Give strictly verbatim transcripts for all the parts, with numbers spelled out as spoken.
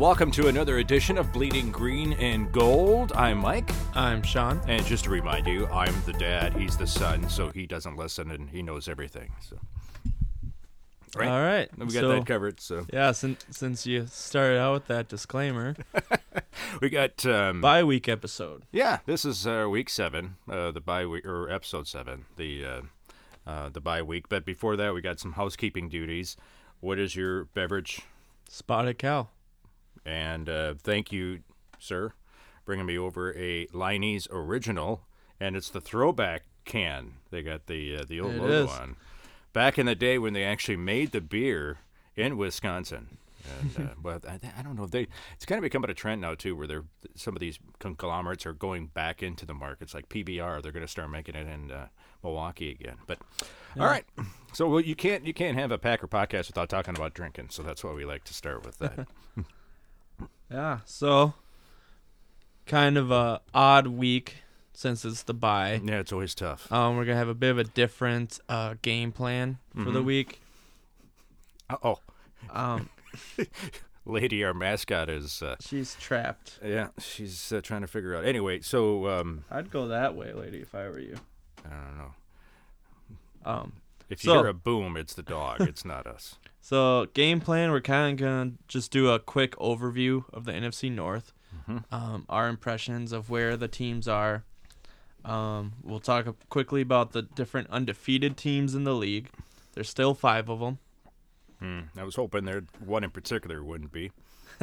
welcome to another edition of Bleeding Green and Gold. I'm Mike. I'm Sean. And just to remind you, I'm the dad, he's the son, so he doesn't listen and he knows everything. So, right? All right. We got so, that covered. So yeah, since since you started out with that disclaimer, we got um, bye week episode. Yeah, this is uh, week seven, uh, the bye week or episode seven, the uh, uh, the bye week. But before that, we got some housekeeping duties. What is your beverage? Spotted Cow. And uh, thank you, sir, bringing me over a Liney's Original, and it's the throwback can. They got the uh, the old it logo is. on. Back in the day when they actually made the beer in Wisconsin. And, uh, but I, I don't know. They it's kind of becoming a trend now too, where they're some of these conglomerates are going back into the markets, like P B R. They're going to start making it in uh, Milwaukee again. But yeah. All right, so well, you can't you can't have a Packer podcast without talking about drinking. So that's why we like to start with that. Yeah. So kind of a odd week since it's the bye. Yeah, it's always tough. Um, we're gonna have a bit of a different uh, game plan for mm-hmm. the week. Uh oh. Um. Lady, our mascot, is... Uh, she's trapped. Yeah, she's uh, trying to figure out. Anyway, so... Um, I'd go that way, Lady, if I were you. I don't know. Um, if you so, hear a boom, it's the dog. It's not us. So, game plan, we're kind of going to just do a quick overview of the N F C North. Mm-hmm. Um, our impressions of where the teams are. Um, we'll talk quickly about the different undefeated teams in the league. There's still five of them. Hmm. I was hoping there one in particular wouldn't be.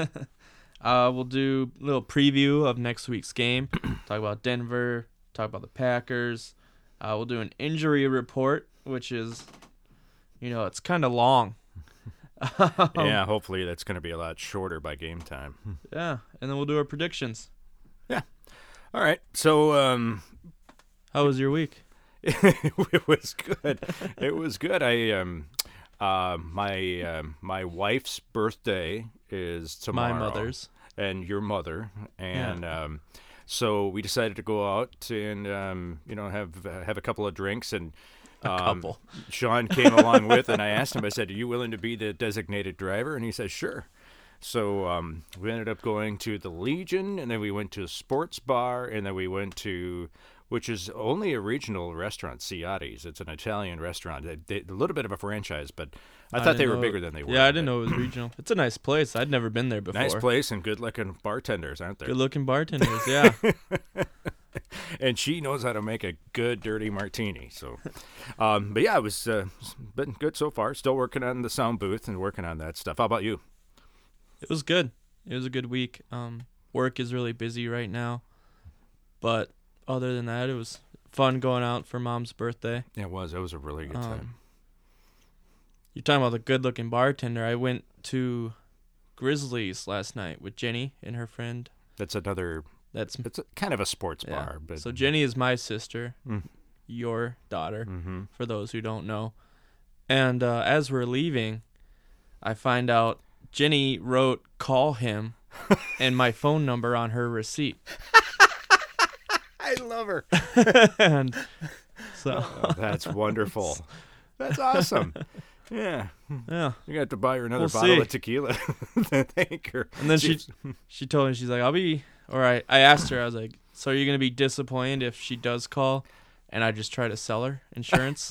uh, we'll do a little preview of next week's game. Talk about Denver. Talk about the Packers. Uh, we'll do an injury report, which is, you know, it's kind of long. um, yeah, hopefully that's going to be a lot shorter by game time. Yeah, and then we'll do our predictions. Yeah. All right. So, um, how was your week? It was good. It was good. I um. Uh, my uh, my wife's birthday is tomorrow. My mother's. And your mother. And yeah. um, so we decided to go out and, um, you know, have have a couple of drinks. And um, a couple. Sean came along with, and I asked him, I said, are you willing to be the designated driver? And he said, sure. So um, we ended up going to the Legion, and then we went to a sports bar, and then we went to... which is only a regional restaurant, Ciotti's. It's an Italian restaurant. They, they, a little bit of a franchise, but I, I thought they were bigger than they were. Yeah, I didn't know it was regional. It's a nice place. I'd never been there before. Nice place and good-looking bartenders, aren't there? Good-looking bartenders, yeah. And she knows how to make a good dirty martini. So, um, but yeah, it was uh, been good so far. Still working on the sound booth and working on that stuff. How about you? It was good. It was a good week. Um, work is really busy right now, but other than that, it was fun going out for Mom's birthday. Yeah, it was. It was a really good um, time. You're talking about the good-looking bartender. I went to Grizzlies last night with Jenny and her friend. That's another... That's It's a, kind of a sports yeah. bar. But So Jenny is my sister, mm. your daughter, mm-hmm. for those who don't know. And uh, as we're leaving, I find out Jenny wrote "call him" and my phone number on her receipt. I love her. And so oh, that's wonderful. That's awesome. Yeah. Yeah. You got to buy her another We'll bottle see. of tequila. Thank her. And then she she told me, she's like, I'll be, or I, I asked her, I was like, so are you going to be disappointed if she does call and I just try to sell her insurance?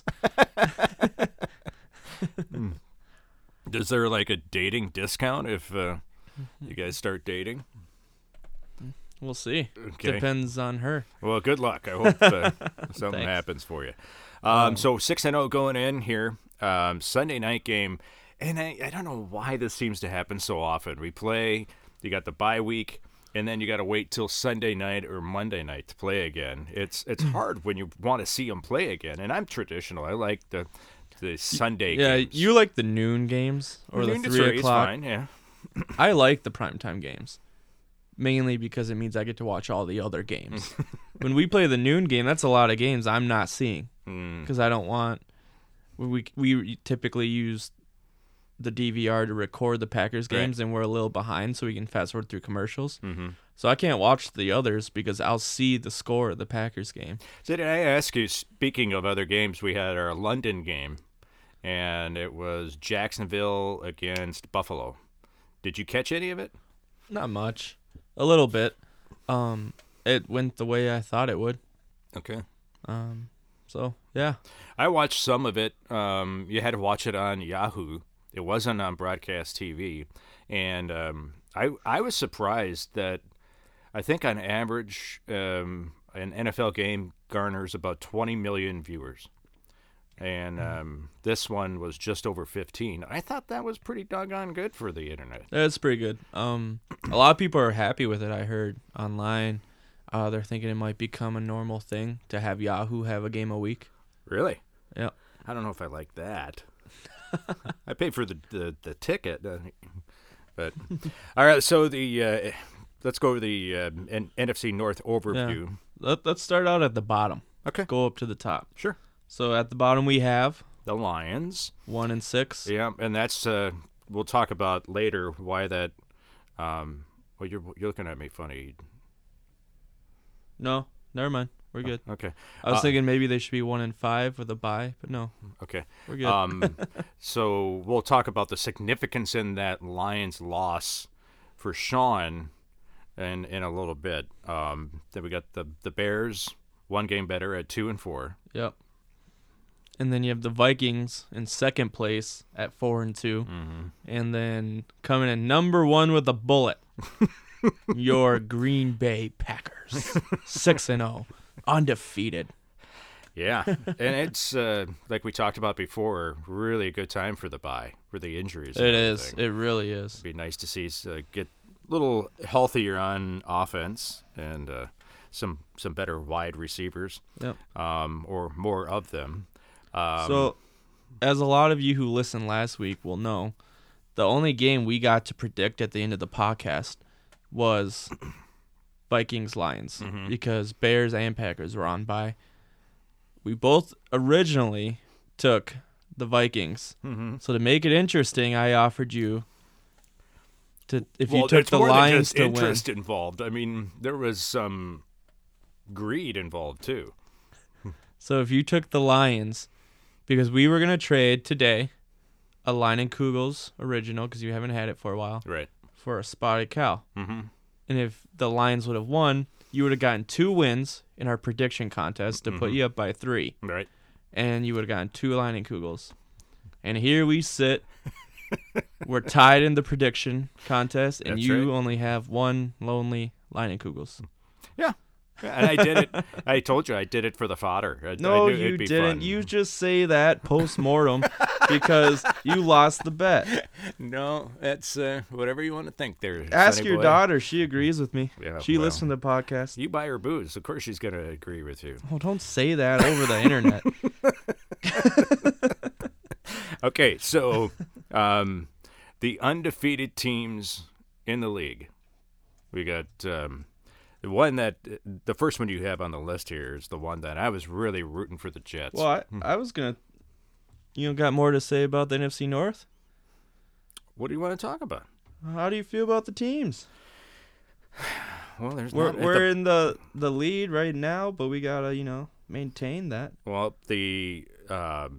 Is there like a dating discount if uh, you guys start dating? We'll see. Okay. Depends on her. Well, good luck. I hope uh, something Thanks. happens for you. Um, Um, so six and oh going in here. Um, Sunday night game. And I, I don't know why this seems to happen so often. We play, you got the bye week, and then you got to wait till Sunday night or Monday night to play again. It's it's hard when you want to see them play again. And I'm traditional. I like the the Sunday yeah, games. you like the noon games or Noon the to three three is o'clock. fine, yeah. I like the primetime games, mainly because it means I get to watch all the other games. When we play the noon game, that's a lot of games I'm not seeing because Mm. I don't want. We we typically use the D V R to record the Packers games, Right. and we're a little behind, so we can fast forward through commercials. Mm-hmm. So I can't watch the others because I'll see the score of the Packers game. So did I ask you, speaking of other games, we had our London game, and it was Jacksonville against Buffalo. Did you catch any of it? Not much. A little bit. Um, it went the way I thought it would. Okay. Um, so yeah. I watched some of it. Um, you had to watch it on Yahoo. It wasn't on broadcast T V, and um, I I was surprised that I think on average um, an N F L game garners about twenty million viewers, and um, this one was just over fifteen. I thought that was pretty doggone good for the internet. That's pretty good. Um, a lot of people are happy with it. I heard online. Uh, they're thinking it might become a normal thing to have Yahoo have a game a week. Really? Yeah. I don't know if I like that. I paid for the the, the ticket, uh, but all right. So the uh, let's go over the uh, N- NFC North overview. Yeah. Let, let's start out at the bottom. Okay. Go up to the top. Sure. So at the bottom we have The Lions. one and six. Yeah, and that's uh, we'll talk about later why that. Um, well, you're you're looking at me funny. No, never mind. We're good. Okay. I was Uh, thinking maybe they should be one and five with a bye, but no, Okay. we're good. Um, so we'll talk about the significance in that Lions loss for Sean in in a little bit. Um, then we got the the Bears, one game better at two and four. Yep. And then you have the Vikings in second place at four and two, Mm-hmm. and then coming in number one with a bullet, your Green Bay Packers, six and zero, undefeated. Yeah, and it's uh, like we talked about before, really a good time for the bye, for the injuries. and It is. everything. It really is. It'd be nice to see uh, get a little healthier on offense and uh, some some better wide receivers, Yep. um, or more of them. Um, So, as a lot of you who listened last week will know, the only game we got to predict at the end of the podcast was Vikings Lions Mhm. because Bears and Packers were on bye. We both originally took the Vikings. mhm. So to make it interesting, I offered you to if well, you took there's the more than Lions just to win. interest involved. I mean, there was some greed involved too. So if you took the Lions, because we were gonna trade today a Line and Kugels original because you haven't had it for a while Right. for a spotted cow, Mm-hmm. and if the Lions would have won, you would have gotten two wins in our prediction contest to put Mhm. you up by three, Right. and you would have gotten two Line and Kugels. And here we sit. We're tied in the prediction contest, and That's you right. only have one lonely Line and Kugels. Yeah. And I did it. I told you I did it for the fodder. I, No, I knew you it'd be didn't. fun. You just say that post mortem because you lost the bet. No, that's uh, whatever you want to think there. Ask sonny your boy. daughter. She agrees with me. Yeah, she well. listened to the podcast. You buy her booze. Of course she's going to agree with you. Oh, don't say that over the internet. Okay, so um, the undefeated teams in the league. We got um, the one that the first one you have on the list here is the one that I was really rooting for the Jets. Well, I, I was gonna. You got more to say about the N F C North? What do you want to talk about? How do you feel about the teams? Well, there's We're not, we're the, in the the lead right now, but we gotta you know maintain that. well the um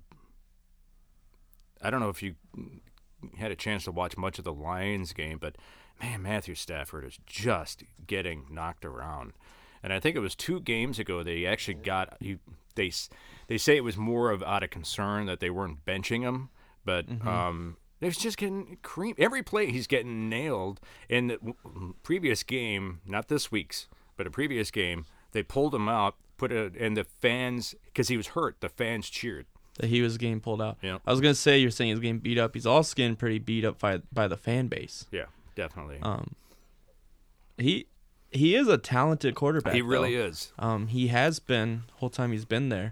I don't know if you had a chance to watch much of the Lions game, but man, Matthew Stafford is just getting knocked around. And I think it was two games ago they actually got he they they say it was more of out of concern that they weren't benching him, but Mm-hmm. um he was just getting cream every play he's getting nailed. In the previous game, not this week's, but a previous game, they pulled him out, put it, and the fans because he was hurt, the fans cheered. That he was getting pulled out. Yeah. I was gonna say you're saying he's getting beat up. He's also getting pretty beat up by by the fan base. Yeah, definitely. Um, he he is a talented quarterback. he really though. is. Um, he has been the whole time he's been there.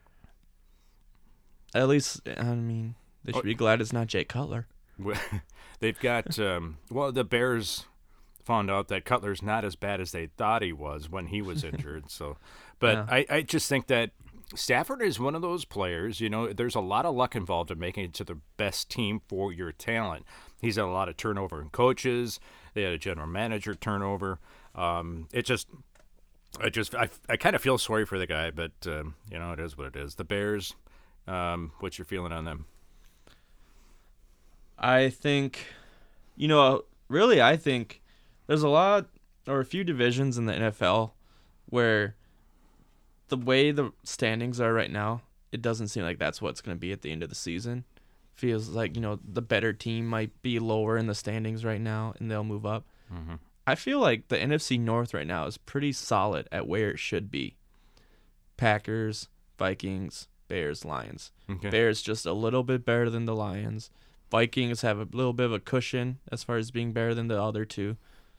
At least, I mean, they should Oh. be glad it's not Jay Cutler. They've got um, well, the Bears found out that Cutler's not as bad as they thought he was when he was injured. So, but Yeah. I, I just think that Stafford is one of those players. You know, there's a lot of luck involved in making it to the best team for your talent. He's had a lot of turnover in coaches. They had a general manager turnover. Um, it just, I just, I, I kind of feel sorry for the guy, but um, you know, it is what it is. The Bears. Um, what's your feeling on them? I think, you know, really, I think there's a lot or a few divisions in the N F L where the way the standings are right now, it doesn't seem like that's what's going to be at the end of the season. Feels like, you know, the better team might be lower in the standings right now and they'll move up. Mm-hmm. I feel like the N F C North right now is pretty solid at where it should be. Packers, Vikings, Bears, Lions. Okay. Bears just a little bit better than the Lions. Vikings have a little bit of a cushion as far as being better than the other two.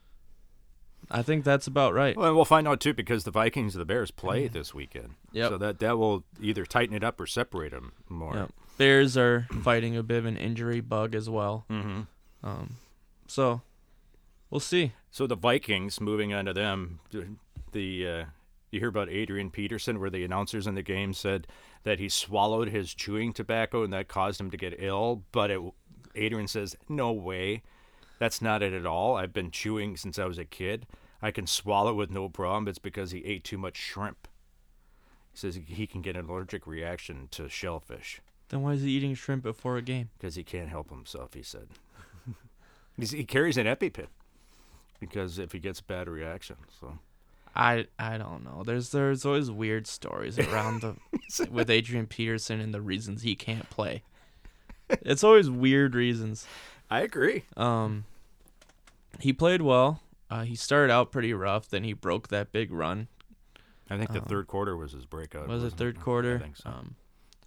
I think that's about right. Well, we'll find out, too, because the Vikings and the Bears play this weekend. Yep. So that, that will either tighten it up or separate them more. Yep. Bears are fighting a bit of an injury bug as well. Mm-hmm. Um, so we'll see. So the Vikings, moving on to them, the uh, you hear about Adrian Peterson, where the announcers in the game said that he swallowed his chewing tobacco and that caused him to get ill. But it, Adrian says, no way. That's not it at all. I've been chewing since I was a kid. I can swallow with no problem. It's because he ate too much shrimp. He says he can get an allergic reaction to shellfish. Then why is he eating shrimp before a game? Because he can't help himself, he said. He's, he carries an EpiPen because if he gets a bad reaction. So I I don't know. There's there's always weird stories around the with Adrian Peterson and the reasons he can't play. It's always weird reasons. I agree. Um, he played well. Uh, he started out pretty rough. Then he broke that big run. I think the Um, third quarter was his breakout. Was it wasn't third it? quarter? I think so. Um,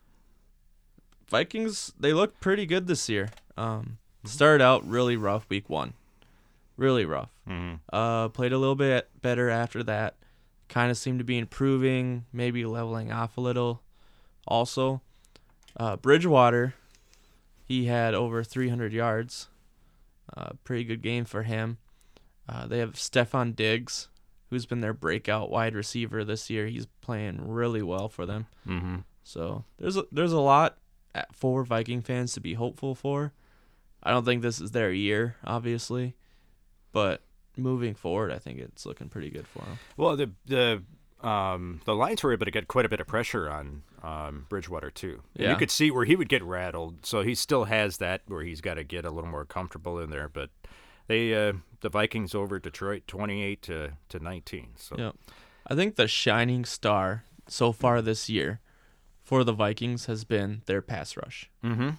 Vikings, they look pretty good this year. Um, started out really rough week one. Really rough. Mm-hmm. Uh, played a little bit better after that. Kind of seemed to be improving, maybe leveling off a little. Also, uh, Bridgewater, he had over three hundred yards. Uh, pretty good game for him. Uh, they have Stephon Diggs, who's been their breakout wide receiver this year. He's playing really well for them. Mm-hmm. So there's a, there's a lot at, for Viking fans to be hopeful for. I don't think this is their year, obviously, but moving forward, I think it's looking pretty good for them. Well, the the um, the Lions were able to get quite a bit of pressure on um, Bridgewater too. And Yeah. you could see where he would get rattled. So he still has that where he's got to get a little more comfortable in there. But they uh, the Vikings over Detroit twenty-eight to to nineteen. So Yeah, I think the shining star so far this year for the Vikings has been their pass rush. Mm-hmm.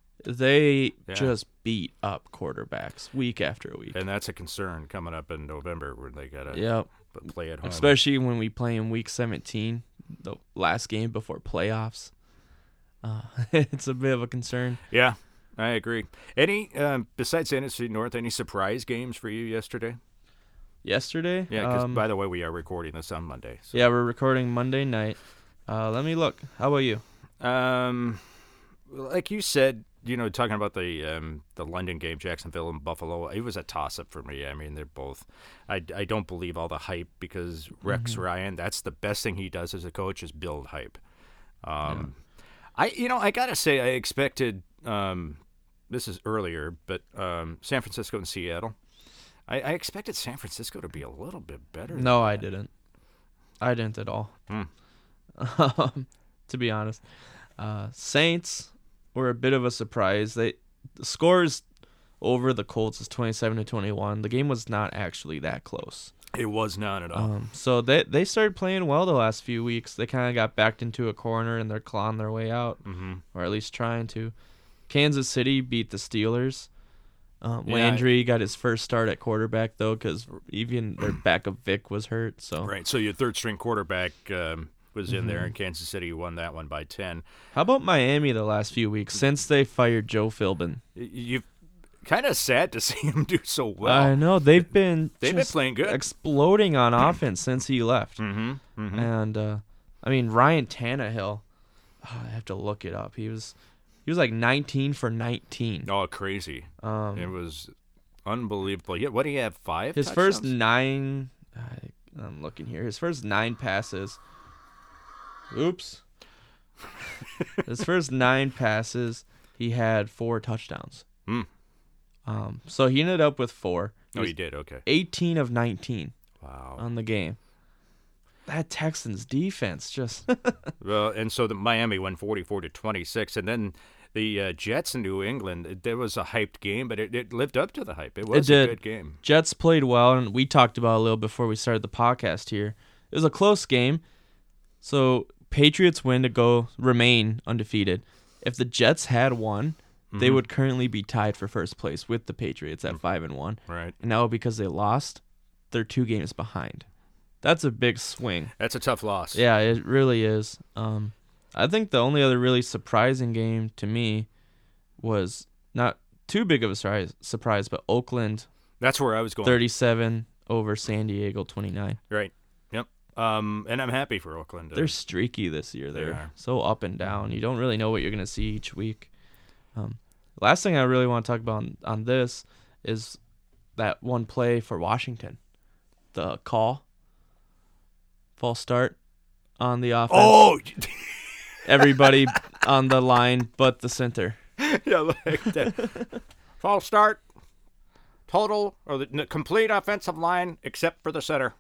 They Yeah. just beat up quarterbacks week after week. And that's a concern coming up in November where they got to Yep. play at home. Especially when we play in week seventeen, the last game before playoffs. Uh, it's a bit of a concern. Yeah, I agree. Any um, besides N F C North, any surprise games for you yesterday? Yesterday? Yeah, because um, by the way, we are recording this on Monday. So. yeah, we're recording Monday night. Uh, let me look. How about you? Um, like you said, you know, talking about the um, the London game, Jacksonville and Buffalo, it was a toss-up for me. I mean, they're both. I, I don't believe all the hype because Rex Mm-hmm. Ryan, that's the best thing he does as a coach is build hype. Um, I you know I gotta say I expected um, this is earlier, but um, San Francisco and Seattle. I, I expected San Francisco to be a little bit better. than No, I that. didn't. I didn't at all. Hmm. Um, to be honest, uh, Saints were a bit of a surprise. They the scores over the Colts is twenty-seven to twenty-one. The game was not actually that close. It was not at all. Um, so they they started playing well the last few weeks. They kind of got backed into a corner and they're clawing their way out, mm-hmm. or at least trying to. Kansas City beat the Steelers. Um, Yeah, Landry got his first start at quarterback though, because even their backup Vic was hurt. So Right. So your third string quarterback um, was in there, Mhm. and Kansas City won that one by ten. how about Miami the last few weeks since they fired Joe Philbin? Y- You've kind of sad to see him do so well. I know they've been They've been just playing good. exploding on offense since he left. mm-hmm. Mm-hmm. And uh, I mean Ryan Tannehill, oh, I have to look it up. He was he was like nineteen for nineteen. Oh, crazy! Um, It was unbelievable. Yeah, what do you have? Five. his first touchdowns? nine. I, I'm looking here. His first nine passes. Oops. His first nine passes, he had four touchdowns. Hmm. Um, so he ended up with four. He Oh, was he did. Okay. eighteen of nineteen Wow. on the game. That Texans defense just Well, and so the Miami won forty-four to twenty-six, and then the uh, Jets in New England, it, there was a hyped game, but it, it lived up to the hype. It was It a did. good game. Jets played well, and we talked about it a little before we started the podcast here. It was a close game, so Patriots win to go remain undefeated. If the Jets had won, mm-hmm. they would currently be tied for first place with the Patriots at five and one. Right. And now because they lost, they're two games behind. That's a big swing. That's a tough loss. Yeah, it really is. Um, I think the only other really surprising game to me was not too big of a surprise, surprise but Oakland. That's where I was going. thirty-seven over San Diego twenty-nine. Right. Yep. Um, and I'm happy for Oakland. They're streaky this year. They're They are. so up and down. You don't really know what you're going to see each week. Um, last thing I really want to talk about on, on this is that one play for Washington. The call. False start on the offense. Oh! Everybody on the line but the center. Yeah, like that. False start. Total or the n- complete offensive line except for the center.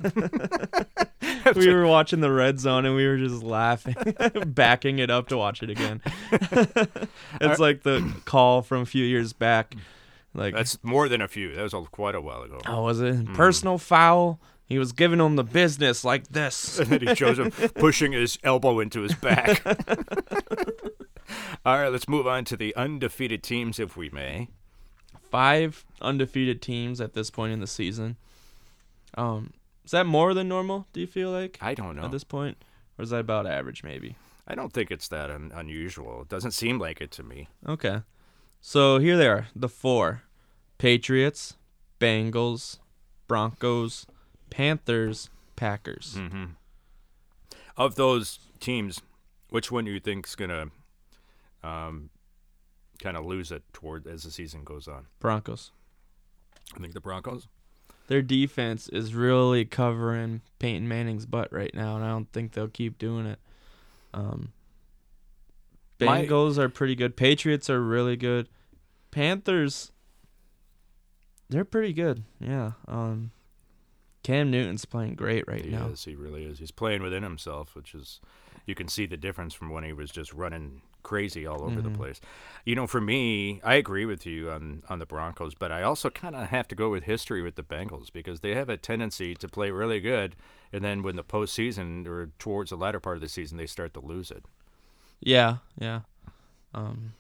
We were watching the red zone and we were just laughing, backing it up to watch it again. It's like the call from a few years back. Like That's more than a few. That was a, quite a while ago. Oh, was it? Mm. Personal foul. He was giving him the business like this. And then he shows him pushing his elbow into his back. All right, let's move on to the undefeated teams, if we may. Five undefeated teams at this point in the season. Um, is that more than normal, do you feel like? I don't know. At this point? Or is that about average, maybe? I don't think it's that un- unusual. It doesn't seem like it to me. Okay. So here they are, the four. Patriots, Bengals, Broncos, Panthers, Packers. Mm-hmm. Of those teams, which one do you think's going to um, kind of lose it toward as the season goes on? Broncos. I think the Broncos? Their defense is really covering Peyton Manning's butt right now, and I don't think they'll keep doing it. Um, My- Bengals are pretty good. Patriots are really good. Panthers, they're pretty good. Yeah. Um, Cam Newton's playing great right He now. is. He really is. He's playing within himself, which is, you can see the difference from when he was just running crazy all over Mhm. the place. You know, for me, I agree with you on, on the Broncos, but I also kind of have to go with history with the Bengals because they have a tendency to play really good, and then when the postseason or towards the latter part of the season, they start to lose it. Yeah, yeah. Um,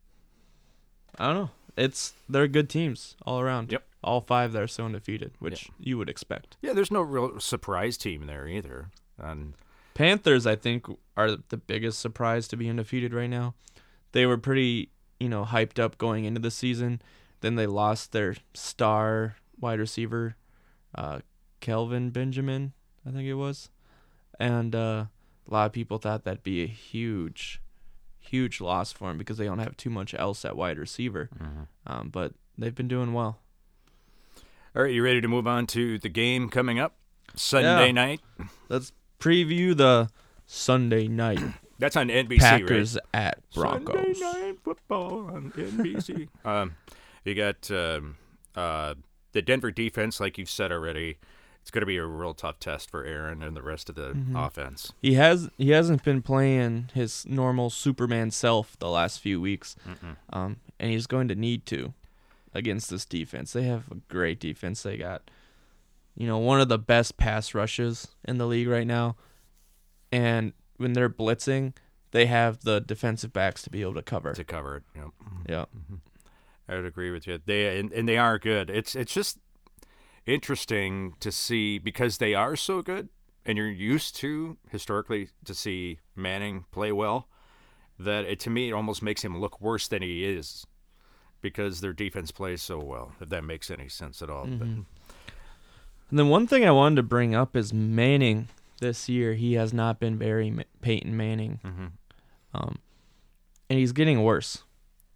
I don't know. It's they're good teams all around. Yep. All five that are so undefeated, which you would expect. Yeah, there's no real surprise team there either. And Panthers, I think, are the biggest surprise to be undefeated right now. They were pretty, you know, hyped up going into the season. Then they lost their star wide receiver, uh, Kelvin Benjamin, I think it was. And uh, a lot of people thought that'd be a huge, huge loss for them because they don't have too much else at wide receiver. mm-hmm. Um, but they've been doing well. All right, you ready to move on to the game coming up Sunday Yeah. night? Let's preview the Sunday night That's on N B C, Packers right? at Broncos. Sunday night football on N B C. um, you got um, uh, the Denver defense, like you've said already. It's going to be a real tough test for Aaron and the rest of the Mhm. offense. He has he hasn't been playing his normal Superman self the last few weeks, Mm-mm. um, and he's going to need to against this defense. They have a great defense. They got, you know, one of the best pass rushes in the league right now, and when they're blitzing, they have the defensive backs to be able to cover. To cover it, yep. Yeah. Mm-hmm. I would agree with you. They and, and they are good. It's it's just interesting to see because they are so good, and you're used to historically to see Manning play well. That it to me it almost makes him look worse than he is because their defense plays so well. If that makes any sense at all. Mm-hmm. And then one thing I wanted to bring up is Manning. This year, he has not been very Ma- Peyton Manning, But, mm-hmm. um, and he's getting worse.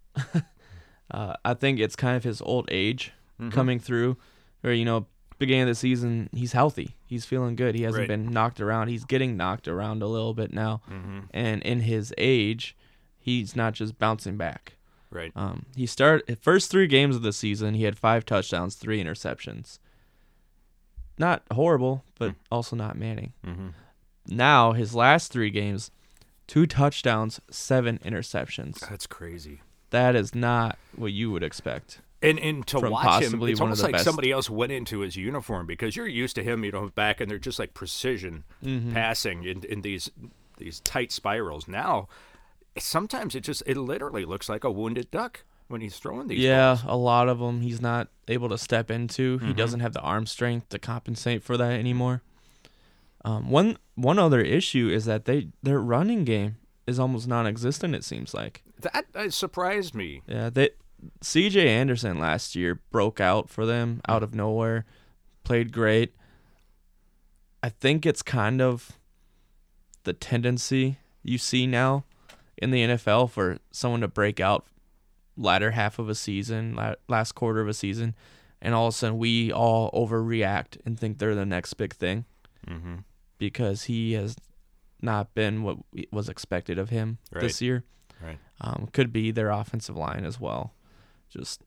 uh, I think it's kind of his old age Mm-hmm. coming through, where, you know, beginning of the season, he's healthy. He's feeling good. He hasn't Right. been knocked around. He's getting knocked around a little bit now. Mm-hmm. And in his age, he's not just bouncing back. Right. Um, he started first three games of the season. He had five touchdowns, three interceptions. Not horrible, but Mm. also not Manning. Mm-hmm. Now his last three games, two touchdowns, seven interceptions. That's crazy. That is not what you would expect. And and to From watch him, possibly it's one of almost the like best. somebody else went into his uniform because you're used to him, you know, back and they're just like precision Mhm. passing in in these these tight spirals. Now, sometimes it just it literally looks like a wounded duck when he's throwing these Yeah, balls. a lot of them he's not able to step into. He Mhm. doesn't have the arm strength to compensate for that anymore. Um, one one other issue is that they their running game is almost non-existent. It seems like. That, that surprised me. Yeah, they C J Anderson last year broke out for them out of nowhere, played great. I think it's kind of the tendency you see now in the N F L for someone to break out latter half of a season, la- last quarter of a season, and all of a sudden we all overreact and think they're the next big thing Mm-hmm. because he has not been what we- was expected of him Right. this year. Right. Um, could be their offensive line as well. Just,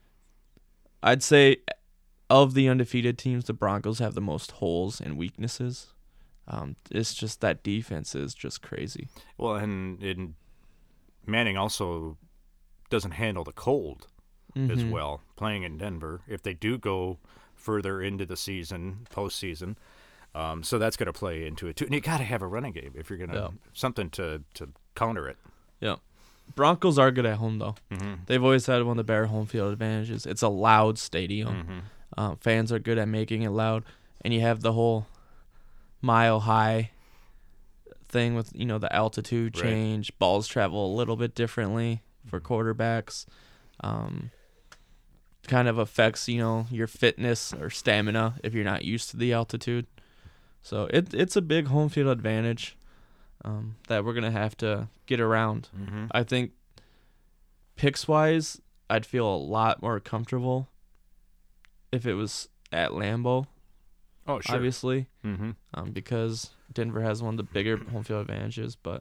I'd say, of the undefeated teams, the Broncos have the most holes and weaknesses. Um, it's just that defense is just crazy. Well, and, and Manning also doesn't handle the cold as Mhm. well, playing in Denver. If they do go further into the season, postseason, um, so that's going to play into it too. And you got to have a running game if you're going to Yeah. something to to counter it. Yeah. Broncos are good at home, though. Mm-hmm. They've always had one of the better home field advantages. It's a loud stadium. Mm-hmm. Um, fans are good at making it loud, and you have the whole mile high thing with, you know, the altitude Right. change. Balls travel a little bit differently for quarterbacks. Um, kind of affects, you know, your fitness or stamina if you're not used to the altitude. So it it's a big home field advantage um, that we're gonna have to get around. Mm-hmm. I think picks wise, I'd feel a lot more comfortable if it was at Lambeau, Oh, sure. obviously, Mm-hmm. um, because Denver has one of the bigger home field advantages. But,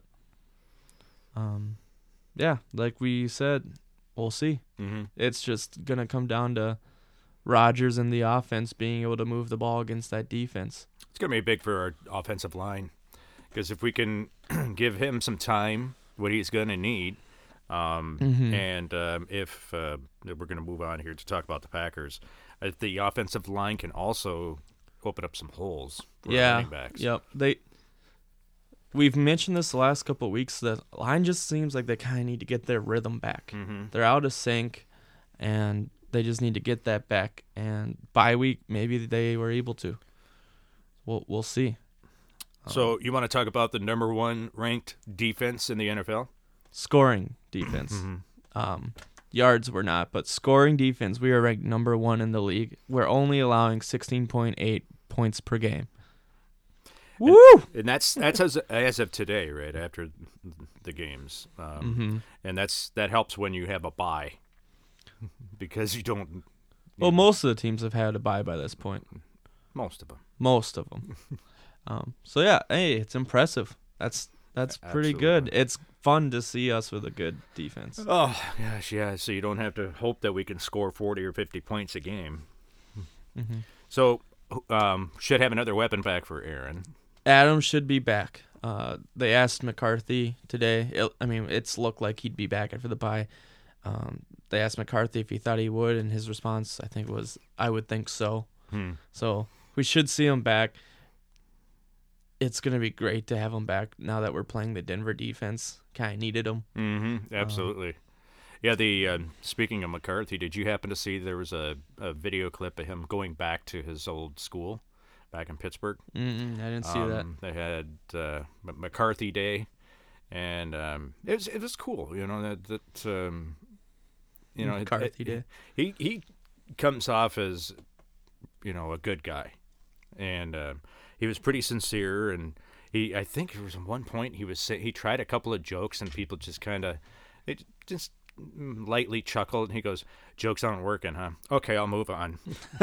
um, yeah, like we said, we'll see. Mm-hmm. It's just gonna come down to Rodgers and the offense being able to move the ball against that defense. It's going to be big for our offensive line because if we can give him some time, what he's going to need, um, Mhm. and um, if uh, we're going to move on here to talk about the Packers, if the offensive line can also open up some holes for our Yeah. running backs. Yep. They. We've mentioned this the last couple of weeks. The line just seems like they kind of need to get their rhythm back. Mm-hmm. They're out of sync, and they just need to get that back. And bye week, maybe they were able to. We'll we'll see. So you want to talk about the number one ranked defense in the N F L? Scoring defense. Mm-hmm. Um, yards were not, but scoring defense, we are ranked number one in the league. We're only allowing sixteen point eight points per game. And- Woo! And that's that's as as of today, right after the games, um, Mm-hmm. and that's that helps when you have a bye because you don't. Well, most of the teams have had a bye by this point. Most of them. Most of them. um, so yeah, hey, it's impressive. That's that's pretty good. Absolutely. It's fun to see us with a good defense. Oh gosh, yeah. So you don't have to hope that we can score forty or fifty points a game. Mm-hmm. So um, should have another weapon back for Aaron. Adam should be back. Uh, they asked McCarthy today. It, I mean, it's looked like he'd be back after the bye. Um, they asked McCarthy if he thought he would, and his response, I think, was, "I would think so." Hmm. So we should see him back. It's gonna be great to have him back now that we're playing the Denver defense. Kind of needed him. Mm-hmm. Absolutely. yeah. The uh, speaking of McCarthy, did you happen to see there was a, a video clip of him going back to his old school back in Pittsburgh? Mm-mm, I didn't see that. Um, They had uh, M- McCarthy Day, and um, it was it was cool. You know that that um, you know it- McCarthy it- Day. He he comes off as you know a good guy, and uh, he was pretty sincere. And he I think there was at one point he was say, he tried a couple of jokes, and people just kind of they just lightly chuckled. And he goes, "Jokes aren't working, huh? Okay, I'll move on."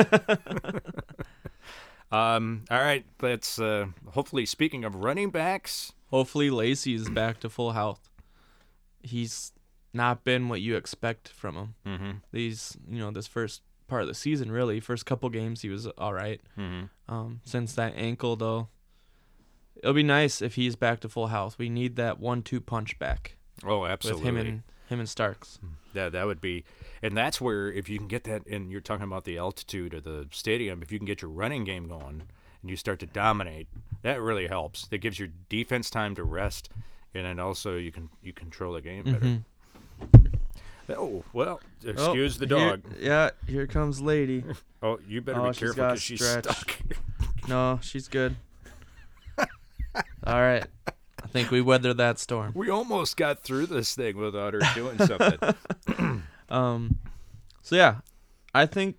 Um, all right, let's uh, hopefully, speaking of running backs, Hopefully Lacey is back to full health. He's not been what you expect from him. mm-hmm, These, you know, this first part of the season, really, first couple games he was all right. mm-hmm. Um, since that ankle though, it'll be nice if he's back to full health. We need that one two punch back. Oh, absolutely. With him and him and Starks. Yeah, that would be, and that's where if you can get that, and you're talking about the altitude of the stadium, if you can get your running game going and you start to dominate, that really helps. That gives your defense time to rest, and then also you can you control the game better. Mm-hmm. Oh well, excuse oh, the dog. Here, yeah, here comes Lady. Oh, you better oh, be careful because she's, she's stuck. No, she's good. All right. I think we weathered that storm. We almost got through this thing without her doing something. um, so yeah, I think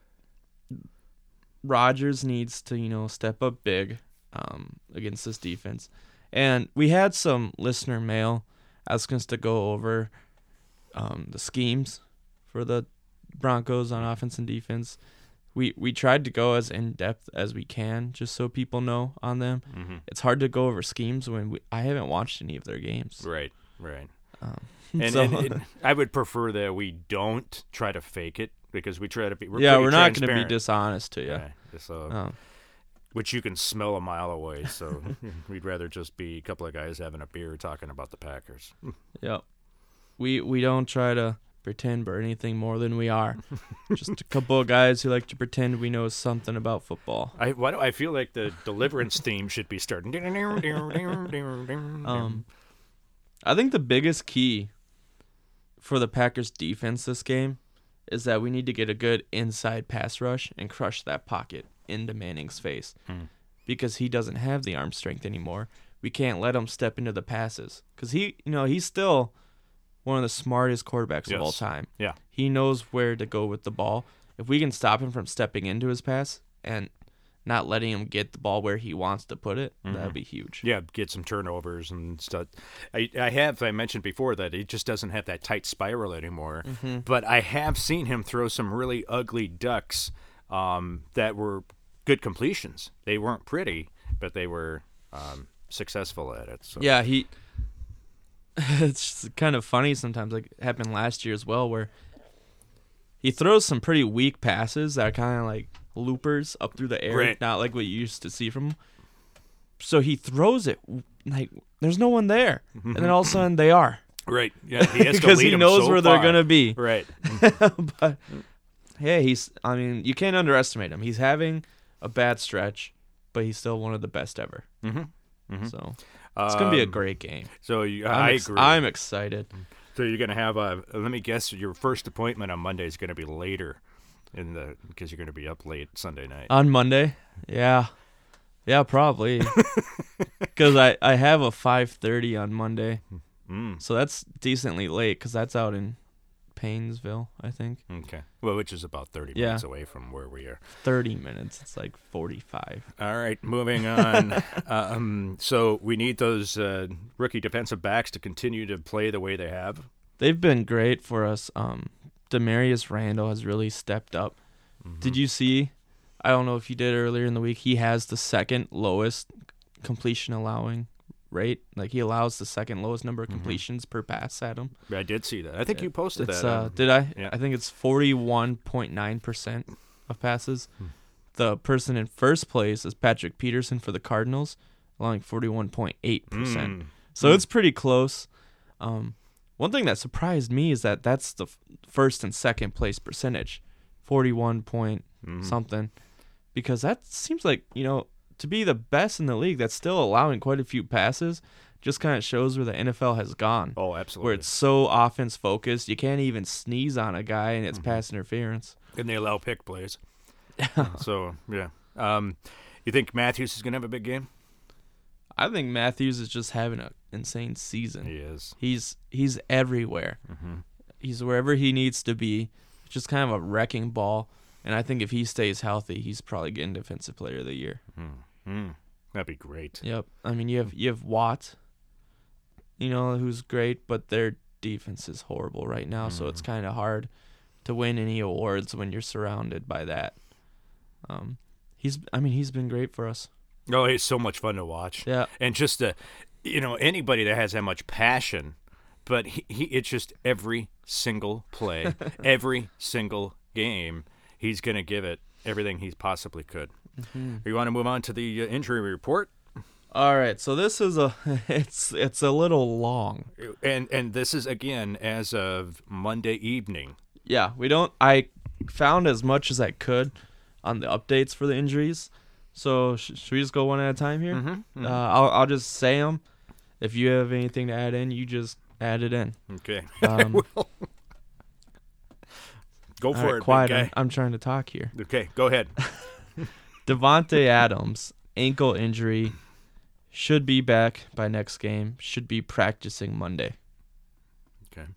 Rodgers needs to, you know, step up big um, against this defense. And we had some listener mail asking us to go over um, the schemes for the Broncos on offense and defense. We we tried to go as in-depth as we can, just so people know on them. Mm-hmm. It's hard to go over schemes when we, I haven't watched any of their games. Right, right. Um, and, so. and, and I would prefer that we don't try to fake it because we try to be. We're yeah, we're not going to be dishonest to you. Right, so, um, which you can smell a mile away. So we'd rather just be a couple of guys having a beer talking about the Packers. Yep. We we don't try to pretend we're anything more than we are. Just a couple of guys who like to pretend we know something about football. I why do I feel like the Deliverance theme should be starting? um, I think the biggest key for the Packers defense this game is that we need to get a good inside pass rush and crush that pocket into Manning's face. Hmm. Because he doesn't have the arm strength anymore. We can't let him step into the passes because he, you know, he's still one of the smartest quarterbacks yes. of all time. Yeah. He knows where to go with the ball. If we can stop him from stepping into his pass and not letting him get the ball where he wants to put it, mm-hmm. that would be huge. Yeah, get some turnovers and stuff. I, I have, I mentioned before that he just doesn't have that tight spiral anymore. Mm-hmm. But I have seen him throw some really ugly ducks um, that were good completions. They weren't pretty, but they were um, successful at it. So. Yeah, he... It's kind of funny sometimes, like it happened last year as well, where he throws some pretty weak passes that are kind of like loopers up through the air, right. not like what you used to see from him. So he throws it like there's no one there, mm-hmm. and then all of a sudden they are. Right. Yeah. He has because to lead he knows so where far. they're gonna be. Right. But yeah, he's. I mean, you can't underestimate him. He's having a bad stretch, but he's still one of the best ever. Mm-hmm. Mm-hmm. So. It's going to be a great game. So you, I'm I ex- agree. I'm excited. So you're going to have a, let me guess, your first appointment on Monday is going to be later in the, because you're going to be up late Sunday night. On Monday? Yeah. Yeah, probably. Because I, I have a five thirty on Monday. Mm. So that's decently late because that's out in Paynesville, I think. Okay. Well, which is about thirty yeah. minutes away from where we are. thirty minutes. It's like forty-five. All right, moving on. um, so we need those uh, rookie defensive backs to continue to play the way they have. They've been great for us. Um, Demarius Randall has really stepped up. Mm-hmm. Did you see? I don't know if you did earlier in the week. He has the second lowest completion allowing rate. Like he allows the second lowest number of completions mm-hmm. per pass at him. I did see that. I think you posted it's, that. Uh, um, did I? Yeah. I think it's forty-one point nine percent of passes. Hmm. The person in first place is Patrick Peterson for the Cardinals, allowing forty-one point eight percent. Mm. So mm. it's pretty close. Um, one thing that surprised me is that that's the f- first and second place percentage, forty-one point mm. something, because that seems like, you know, to be the best in the league, that's still allowing quite a few passes. Just kind of shows where the N F L has gone. Oh, absolutely. Where it's so offense focused, you can't even sneeze on a guy and it's mm-hmm. pass interference. And they allow pick plays. So yeah, um, you think Matthews is gonna have a big game? I think Matthews is just having an insane season. He is. He's he's everywhere. Mm-hmm. He's wherever he needs to be. Just kind of a wrecking ball. And I think if he stays healthy, he's probably getting Defensive Player of the Year. Mm-hmm. That'd be great. Yep. I mean, you have you have Watt, you know, who's great, but their defense is horrible right now, mm-hmm. so it's kind of hard to win any awards when you're surrounded by that. Um, he's, I mean, he's been great for us. Oh, he's so much fun to watch. Yeah. And just the, you know, anybody that has that much passion, but he, he it's just every single play, every single game, he's going to give it everything he possibly could. Mm-hmm. You want to move on to the uh, injury report? All right, so this is a it's it's a little long. And and this is again as of Monday evening. Yeah, we don't. I found as much as I could on the updates for the injuries. So sh- should we just go one at a time here? Mm-hmm, mm-hmm. Uh, I'll I'll just say them. If you have anything to add in, you just add it in. Okay. Um, Well, go all for right, it, quiet. big I'm, guy. I'm trying to talk here. Okay, go ahead. Devontae Adams, ankle injury, should be back by next game. Should be practicing Monday. Okay.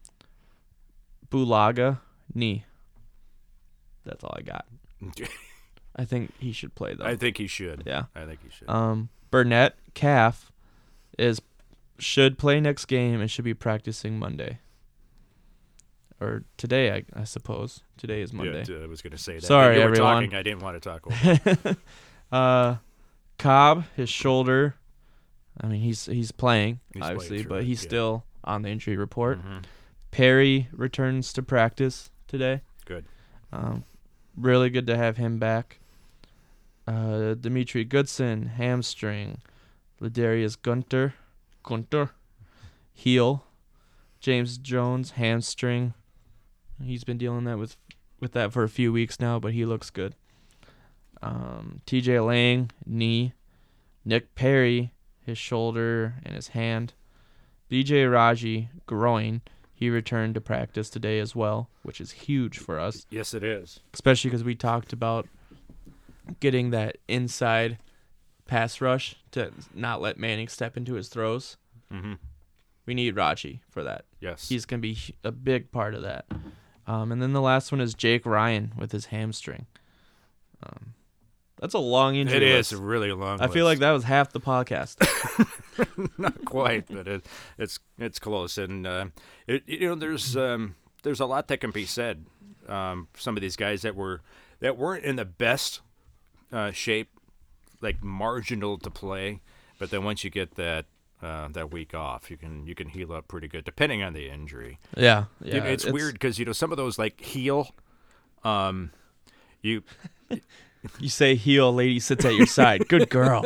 Bulaga, knee. That's all I got. Okay. I think he should play though. I think he should. Yeah. I think he should. Um, Burnett, calf, is should play next game and should be practicing Monday. Or today, I, I suppose. Today is Monday. Yeah, I was going to say that. Sorry, you were everyone. Talking, I didn't want to talk over. it. uh, Cobb, his shoulder. I mean, he's he's playing He's playing obviously, through but it, he's yeah. still on the injury report. Mhm. Perry returns to practice today. Good. Um, really good to have him back. Uh, Dimitri Goodson, hamstring. Ladarius Gunter, Gunter, heel. James Jones, hamstring. He's been dealing that with with that for a few weeks now, but he looks good. Um, T J Lang, knee. Nick Perry, his shoulder and his hand. B J Raji, groin. He returned to practice today as well, which is huge for us, Yes, it is. especially because we talked about getting that inside pass rush to not let Manning step into his throws. Mm-hmm. We need Raji for that. Yes. He's going to be hu- a big part of that. Um, and then the last one is Jake Ryan with his hamstring. Um, that's a long injury It list. is a really long I feel like that was half the podcast. Not quite, but it, it's it's close. And uh, it, you know, there's um, there's a lot that can be said. Um, some of these guys that were that weren't in the best uh, shape, like marginal to play, but then once you get that uh, that week off, you can you can heal up pretty good, depending on the injury. yeah. You Yeah. know, it's, weird because you know some of those like heel, um, you. You say heel, lady sits at your side. Good girl.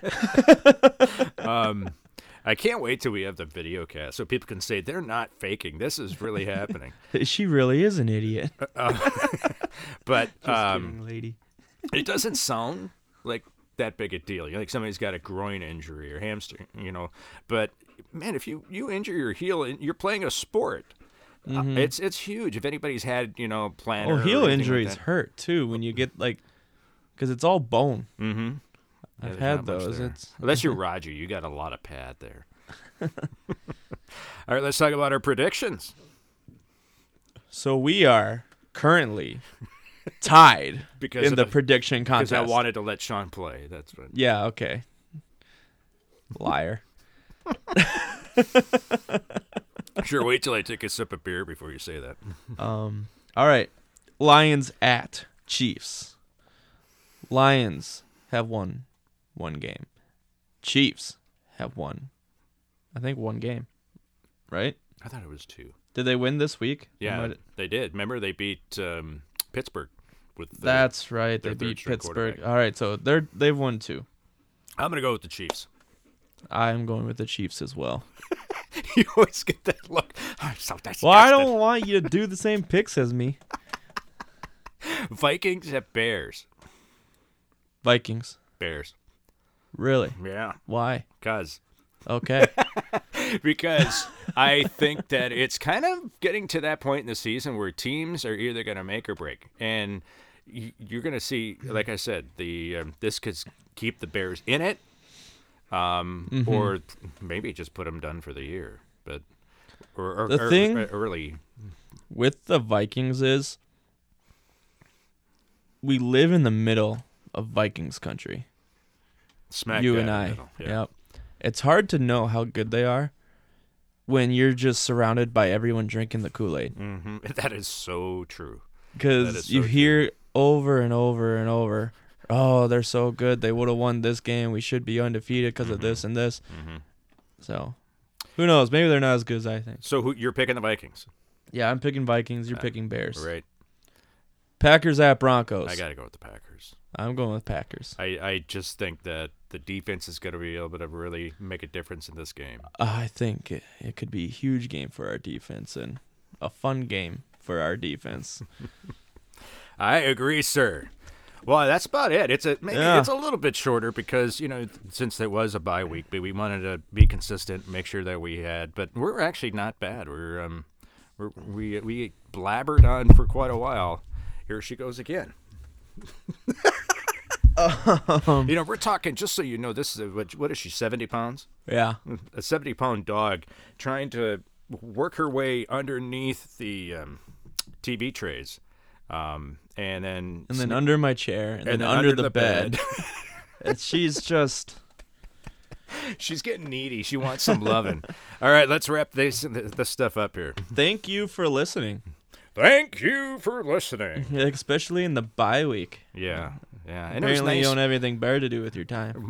Um, I can't wait till we have the video cast so people can say they're not faking. This is really happening. She really is an idiot. Uh, but Just um, kidding, lady. it doesn't sound like that big a deal. Like somebody's got a groin injury or hamstring, you know. But man, if you, you injure your heel, and you're playing a sport. Uh, it's it's huge. If anybody's had you know plantar. Oh, heel or anything injuries like that. hurt too when you get like, because it's all bone. Mm-hmm. I've there's had not much those. there. It's Unless you're Roger, you got a lot of pad there. All right, let's talk about our predictions. so we are currently tied Because in of the the- prediction Because contest. I wanted to let Sean play. That's what. Yeah. Okay. Liar. Sure, wait till I take a sip of beer before you say that. Um. All right. Lions at Chiefs. Lions have won one game. Chiefs have won, I think, one game. Right? I thought it was two. Did they win this week? Yeah, Am I- they did. Remember, they beat um, Pittsburgh with. The, That's right. They their beat third-string Pittsburgh. quarterback. All right. So they're they've won two. I'm gonna go with the Chiefs. I'm going with the Chiefs as well. You always get that look. I'm so Well, I disgusted. don't want you to do the same picks as me. Vikings at Bears. Vikings. Bears. Really? Yeah, Why? cause Okay. because I think that it's kind of getting to that point in the season where teams are either going to make or break, and y- you're going to see, like I said, the um, this could keep the Bears in it, um, Mm-hmm. or maybe just put them done for the year. But or, or, The or- thing- or early, With the Vikings is we live in the middle of Vikings country. smack you dab and in the I. middle. Yeah. Yep. It's hard to know how good they are when you're just surrounded by everyone drinking the Kool-Aid. hmm That is so true. That Because is you so hear over and over and over, oh, they're so good. They would have won this game. We should be undefeated because of this and this. hmm So, who knows? Maybe they're not as good as I think. So who you're picking the Vikings, Yeah, I'm picking Vikings. You're Uh, picking Bears. right? Packers at Broncos. I got to go with the Packers. I'm going with Packers. I, I just think that the defense is going to be able to really make a difference in this game. I think it, it could be a huge game for our defense and a fun game for our defense. I agree, sir. Well, that's about it. It's a maybe Yeah. it's a little bit shorter because, you know, since it was a bye week, but we wanted to be consistent, make sure that we had. But we're actually not bad. We're um, we're, we we blabbered on for quite a while. Here she goes again. um, You know, we're talking. Just so you know, this is a, what, what is she? Seventy pounds? yeah. A seventy pound dog trying to work her way underneath the um, T V trays. Um, and then And then under my chair, and, and then, under, the, bed. bed. And she's just... She's getting needy. She wants some loving. All right, let's wrap this this stuff up here. Thank you for listening, Thank you for listening. especially in the bye week. Yeah, yeah. And it was Apparently, you nice. don't have anything better to do with your time.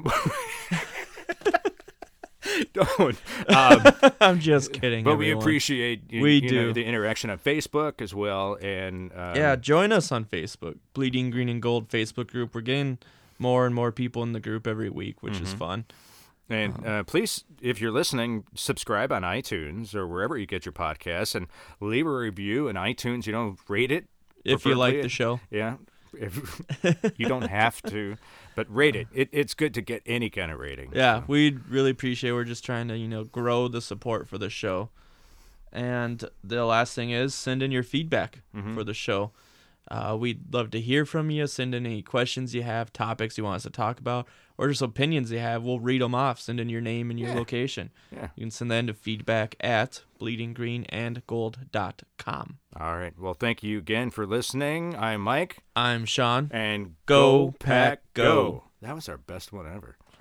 Don't. Um, I'm just kidding. but we everyone. appreciate you, We you know, do. the interaction on Facebook as well. And um, Yeah, join us on Facebook, Bleeding Green and Gold Facebook group. We're getting more and more people in the group every week, which is Mhm. fun. And uh, please, if you're listening, subscribe on iTunes or wherever you get your podcasts, and leave a review in iTunes. You know, rate it If you like preferably. the show. Yeah, if, you don't have to, but rate it. it. It's good to get any kind of rating. Yeah, so. we'd really appreciate it. We're just trying to, you know, grow the support for the show. And the last thing is send in your feedback Mhm. for the show. Uh, we'd love to hear from you. Send in any questions you have, topics you want us to talk about, or just opinions you have. We'll read them off. Send in your name and your Yeah. location. Yeah. You can send that into feedback at bleeding green and gold dot com. All right. Well, thank you again for listening. I'm Mike, I'm Sean. and Go, go Pack, Pack, go. go. That was our best one ever.